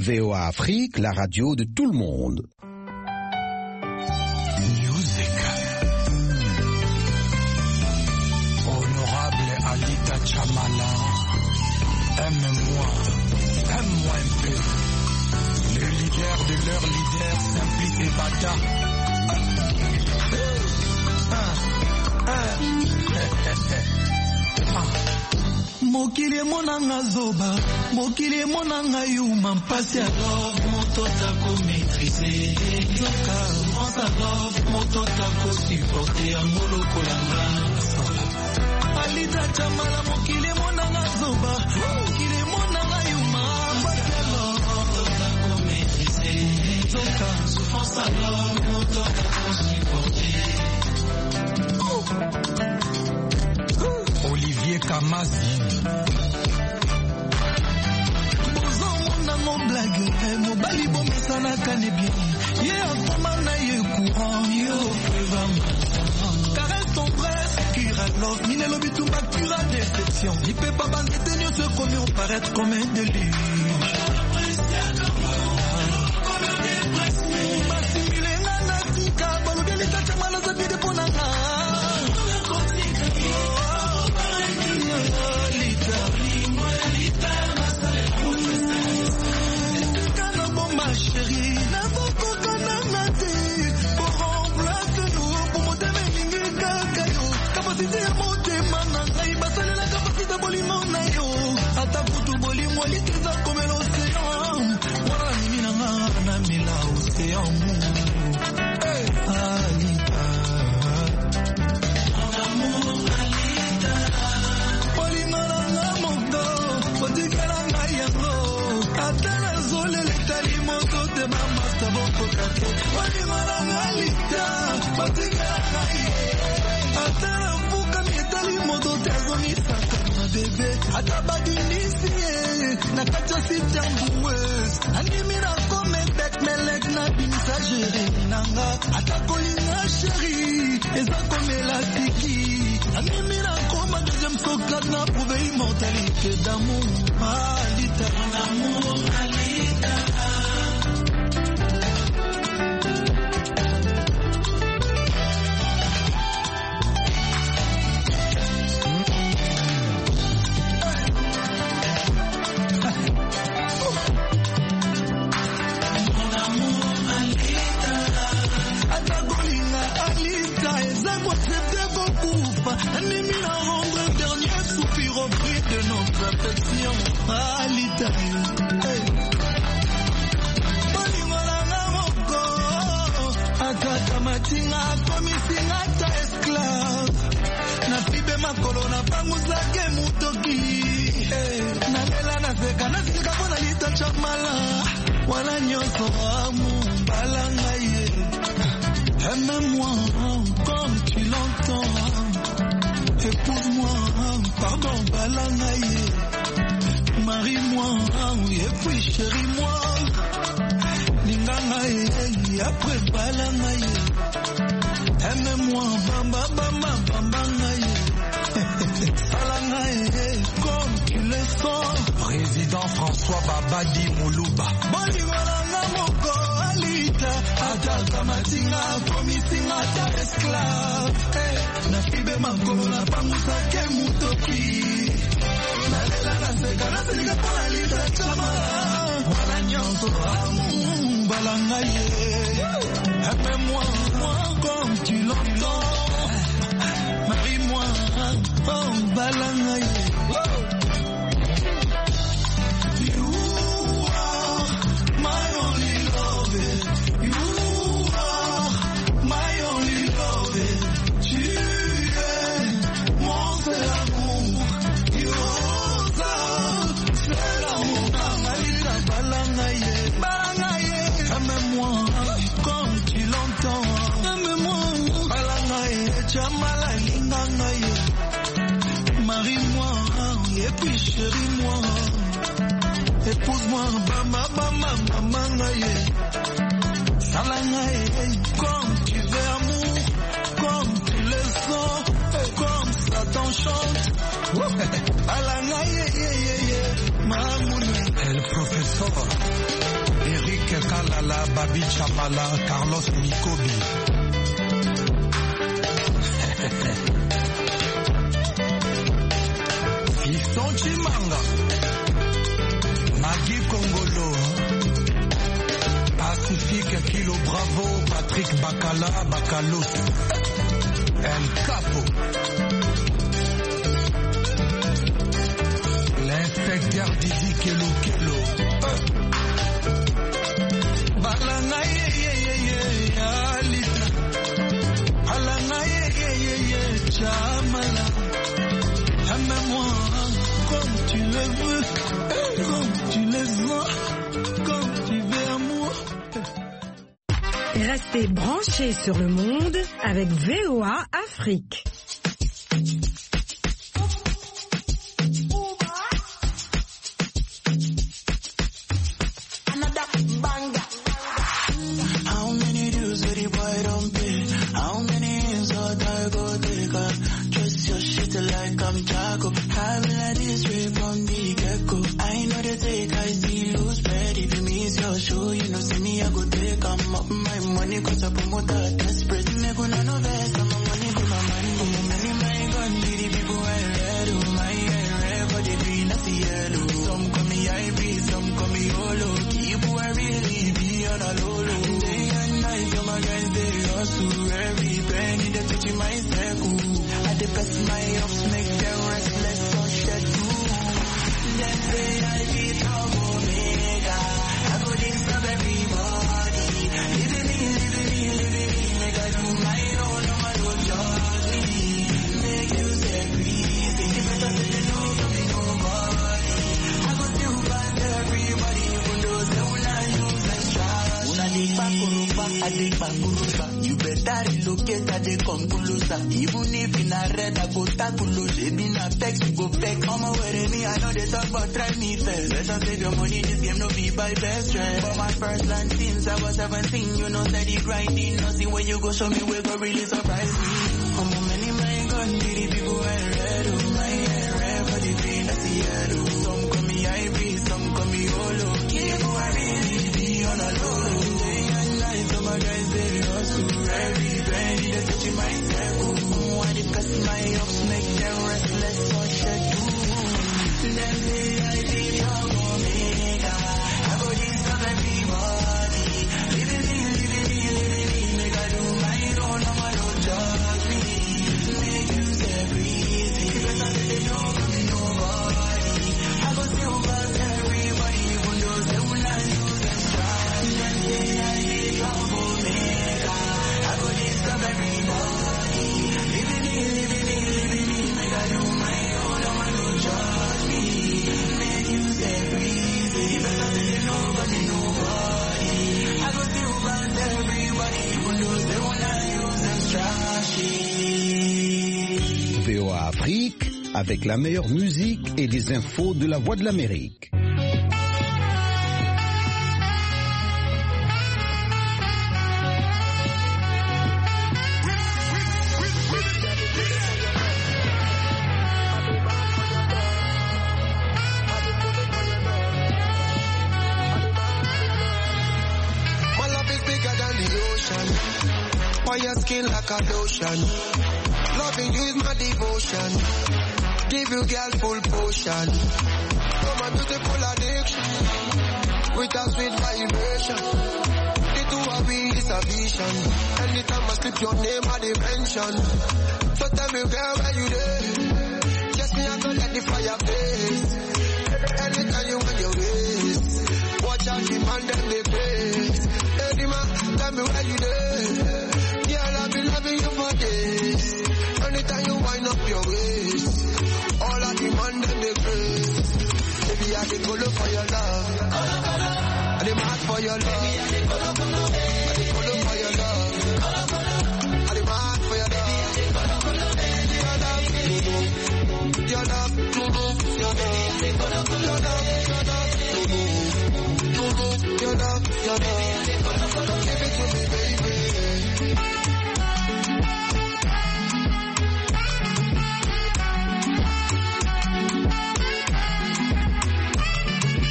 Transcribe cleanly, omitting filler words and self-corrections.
VOA Afrique, la radio de tout le monde. Music. Honorable Alita Chamala, aime-moi un peu. Le leader de leur leader, Simpli et Bata. Mokili monanga zoba, mokili monanga yuma mpasi ya love, moto tako maîtriser. Zoka, France à love, moto tako supporter angolo kolanga. Alita Chamala, mokili monanga zoba, mokili monanga yuma mpasi ya love, moto tako maîtriser. Zoka, France à love, moto tako supporter. Olivier Kamazi. Mon blague, mon bali bon mesana kane bien. Yeah, comment na ye courant, yo caresse ton presse, cura love, mine lo bitumba cura déception. Il peut pas banquer tenir ce commis, on paraître comme un délire. Aime-moi comme tu l'entends. Épouse-moi, pardon, balangaye. Marie-moi, et puis chéris-moi. Lingangaye, après balangaye. Aime-moi, bamba, bamba, bambangaye. Balangaye, comme tu le sens. Président François Babadi Moulouba. Bolivalanga moko alita. Ataka matinga, komisinga ta esclave. Na fibe makolo na pangusa ke mutoki. Na lela na seka na selika pona lita chama. Wala nyonso amu balangaye. Aime-moi, moi comme tu l'entends. Marie-moi, oh balangaye. Marie-moi, et puis chéris-moi. Épouse-moi, bama, bama, mamangaye. Salangaye, comme tu veux amour, comme tu le sens, comme ça t'enchante. Alangaye, mamoune. El professeur Patrick Kalala, Babi Chamala, Carlos Mikobi. Fiston Chimanga, Magui Kongolo, Pacifique Kilo Bravo, Patrick Bakala, Bakalos, El Capo, l'inspecteur Didi Kelo Kelo. Balanga Alita, Alanga Chamala, aime-moi comme tu le veux, comme tu le sens, comme tu veux amour. Restez branchés sur le monde avec VOA Afrique. You better relocate at the conclusion. Even if in a red, I go tackle it. In a text, you go fake. I'm aware me, I know they talk about try me first. Better save your money, this game no be by best friend. For my first land since I was 17, you know, steady grinding. Nothing when you go show me, we go really surprise me. I'm a many, my gun, did people wear red, oh, my hair, red, for the pain, I see yellow. Some call me Ivy, some call me Olo. People are really be on a low. Some guys they hustle every penny they touch my circle. Why they cut my ups, make them restless or shed too. Then say I did your omega. I go disturb everybody. Living me, make I do my own, I'm a don't judge me. Make you say breezy, because I say they don't come in nobody. I go still pass everybody, even though they will not use them strong. Then say I did your omega. I go disturb everybody. Living me, make I do my own, I'm a don't judge me. Make you say breezy, because I say they don't come in nobody. I go still pass everybody, even though they will not use them trashy. VOA Afrique, avec la meilleure musique et des infos de la Voix de l'Amérique. My love is bigger than the ocean. On your skin like a lotion. Loving you is my devotion. Give you girl full potion. You're my beautiful addiction. With a sweet vibration. The two of we is a vision. Anytime I slip your name I dimension. So tell me girl where you there. Just me I'm gonna let the fire blaze. Anytime you want your ways. Watch out the man them they face. Hey the man tell me where you there. Girl I've been loving you for days. Anytime you wind up your waist, all I demand them they praise. Baby, I dey follow for your love. I dey mad for your love. I dey follow